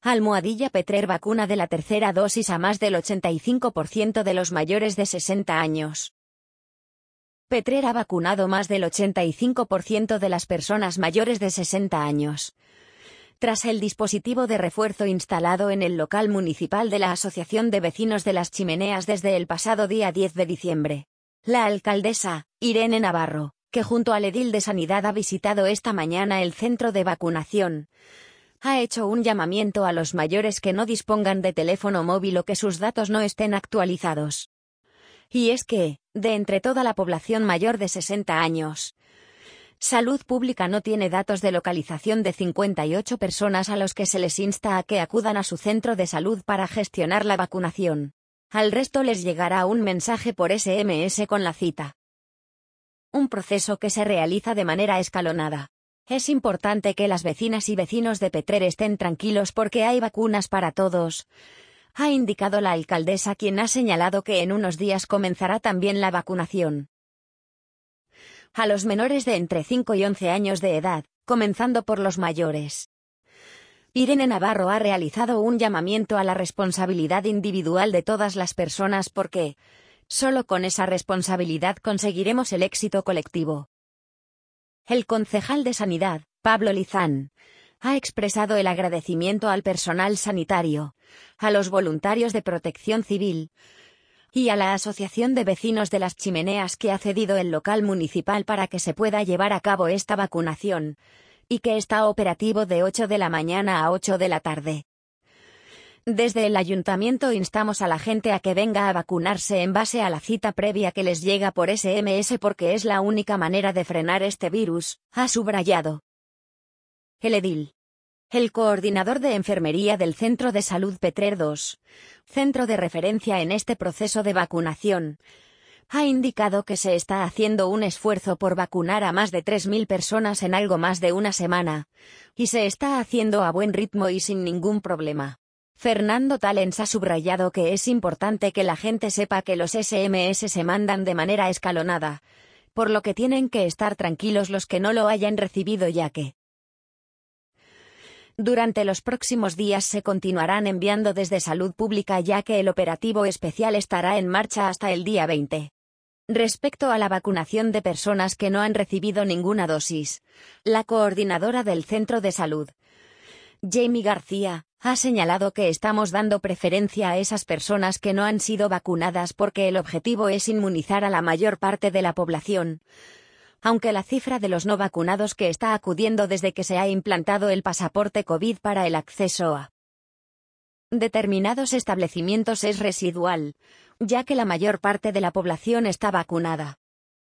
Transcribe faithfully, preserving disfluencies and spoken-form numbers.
Almohadilla Petrer vacuna de la tercera dosis a más del ochenta y cinco por ciento de los mayores de sesenta años. Petrer ha vacunado más del ochenta y cinco por ciento de las personas mayores de sesenta años. Tras el dispositivo de refuerzo instalado en el local municipal de la Asociación de Vecinos de las Chimeneas desde el pasado día diez de diciembre. La alcaldesa, Irene Navarro, que junto al edil de Sanidad ha visitado esta mañana el centro de vacunación, ha hecho un llamamiento a los mayores que no dispongan de teléfono móvil o que sus datos no estén actualizados. Y es que, de entre toda la población mayor de sesenta años, Salud Pública no tiene datos de localización de cincuenta y ocho personas a los que se les insta a que acudan a su centro de salud para gestionar la vacunación. Al resto les llegará un mensaje por ese eme ese con la cita. Un proceso que se realiza de manera escalonada. Es importante que las vecinas y vecinos de Petrer estén tranquilos porque hay vacunas para todos, ha indicado la alcaldesa, quien ha señalado que en unos días comenzará también la vacunación a los menores de entre cinco y once años de edad, comenzando por los mayores. Irene Navarro ha realizado un llamamiento a la responsabilidad individual de todas las personas porque, solo con esa responsabilidad conseguiremos el éxito colectivo. El concejal de Sanidad, Pablo Lizán, ha expresado el agradecimiento al personal sanitario, a los voluntarios de Protección Civil y a la Asociación de Vecinos de las Chimeneas que ha cedido el local municipal para que se pueda llevar a cabo esta vacunación, y que está operativo de ocho de la mañana a ocho de la tarde. Desde el ayuntamiento instamos a la gente a que venga a vacunarse en base a la cita previa que les llega por ese eme ese porque es la única manera de frenar este virus, ha subrayado. El edil. El coordinador de enfermería del Centro de Salud Petrer dos, centro de referencia en este proceso de vacunación, ha indicado que se está haciendo un esfuerzo por vacunar a más de tres mil personas en algo más de una semana, y se está haciendo a buen ritmo y sin ningún problema. Fernando Talens ha subrayado que es importante que la gente sepa que los ese eme ese se mandan de manera escalonada, por lo que tienen que estar tranquilos los que no lo hayan recibido, ya que durante los próximos días se continuarán enviando desde Salud Pública, ya que el operativo especial estará en marcha hasta el día veinte. Respecto a la vacunación de personas que no han recibido ninguna dosis, la coordinadora del centro de salud, Jamie García, ha señalado que estamos dando preferencia a esas personas que no han sido vacunadas porque el objetivo es inmunizar a la mayor parte de la población, aunque la cifra de los no vacunados que está acudiendo desde que se ha implantado el pasaporte COVID para el acceso a determinados establecimientos es residual, ya que la mayor parte de la población está vacunada.